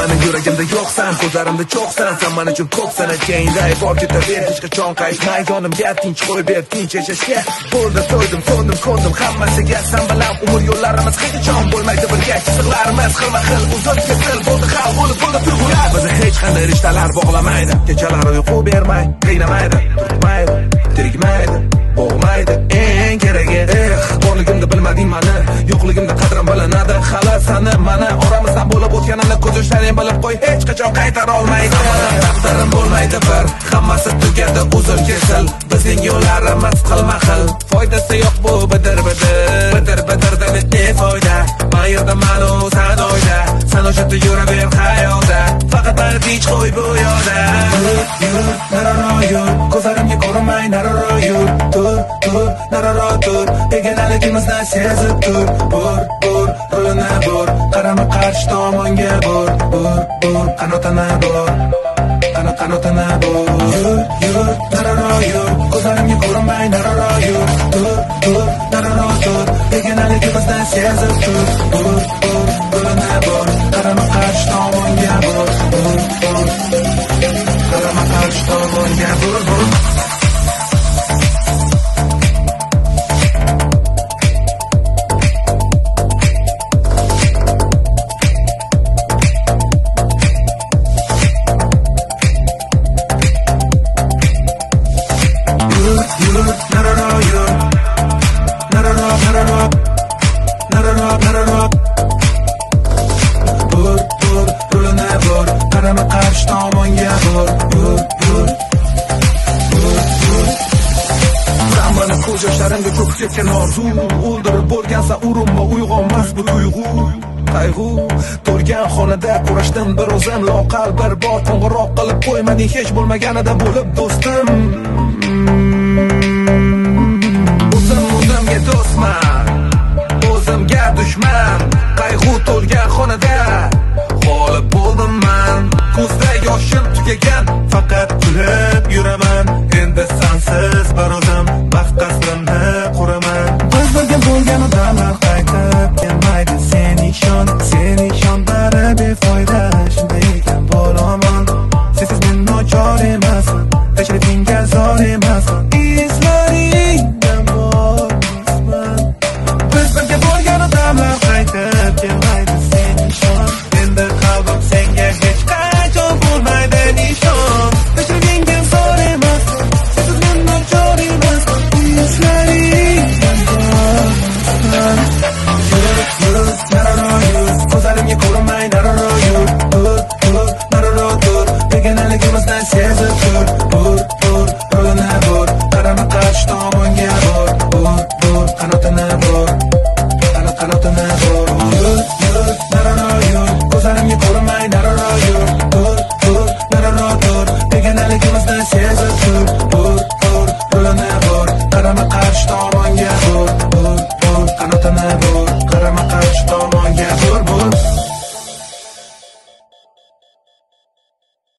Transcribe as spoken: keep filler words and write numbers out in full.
mani yuragimda yo'qsan, ko'zlarimda cho'qsan, sen men uchun ko'psan. Keyinday bor ketaver, hech qachon qaytmay yonimga, tinch qo'yib ber, tinch yashashga. Bo'ldi to'ydim, so'ndim, ko'ndim hammasiga. Sen bilan umr yo'llarimiz hech qachon bo'lmaydi birga. Chiziqlarimiz xilma xil, uzun kesil bo'ldi hal bo'lib bo'ldi tuyg'ular. Bizni hech qanday rishtalar bog'lamaydi, kechalar uyqu bermay, qiynamaydi, turtmaydi, tirikmaydi, bo'g'maydi. Eng keragi, eh, borligimda bilmading mani, yo'qligimda qadrim bilinadi. Hali sani mana oramizda bo'lib o'tganini ko'z yoshlaring bilib qo'y, hech qachon qaytara olmaydi. Taqdirim bo'lmaydi bir, hammasi tugadi uzun kesil. Bizning yo'llarimiz xilma xil, foydasi yo'q bu bidir bidir, bidir bidirda ne foyda? Mayerda manu san oyda, sen o'sha yuraver hayotda, faqat meni tinch qo'y bu yo'lda. Yur, yur, nararo yur, ko'zlarimga ko'rinmay nararo yur, tur, tur, nararo tur, egenaligimizdan sezib tur, bur, bur, rolini bur, qarama qarshi tomonga bur, bur, bur, qanotini bur, qanot qanotini bur. Yur, yur, nararo yur, ko'zlarimga ko'rinmay nararo yur, tur, tur, nararo tur, egenaligimizdan sezib tur, bur, bur, rolini bur, qarama qarshi tomonga bur, bur, bur, qarama qarshi tomonga bur, bur. Yoshlarimga ko'p ketgan orzu, o'ldirib bo'lgansa urinma, uyg'onmas bu tuyg'u. Qayg'u to'lgan xonada kurashdim bir o'zim, loqal bir bor qo'ng'iroq qilib qo'ymading hech bo'lmaganida bo'lib do'stim. O'zim o'zimga do'stman, o'zimga dushman. Qayg'u